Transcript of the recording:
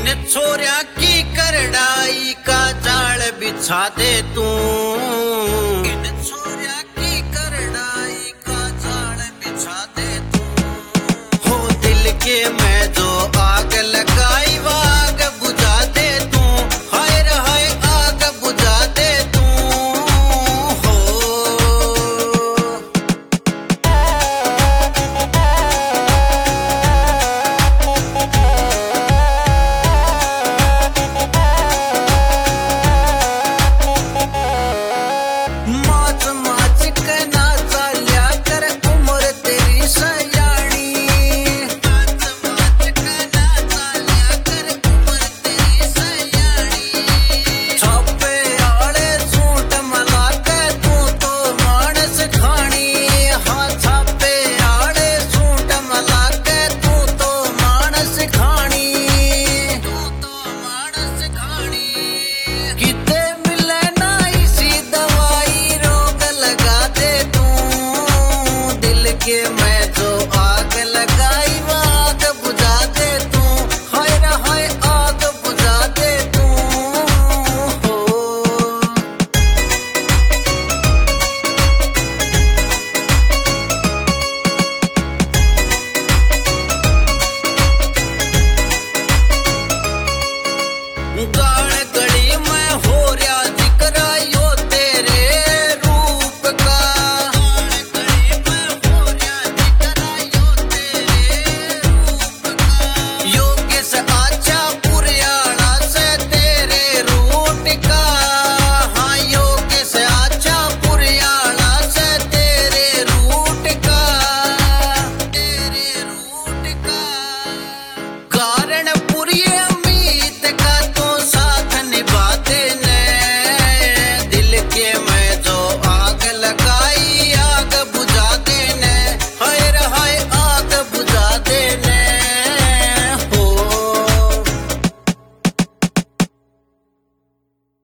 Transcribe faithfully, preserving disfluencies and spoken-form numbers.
छोरिया की करड़ाई का जाल बिछा दे तू, इन छोरिया की करड़ाई का जाल बिछा दे तू। हो दिल के मैं जो आग लगाई वो आग बुझा दे तू, हाय रे हाय आग बुझा दे तू। हो के मैं जो आग लगाई वो आग बुझा दे तू, हाय रे हाय आग बुझा दे तू। हो गाल गड़ी में हो रहा जिक्र यो तेरे रूप का, कारण पुरी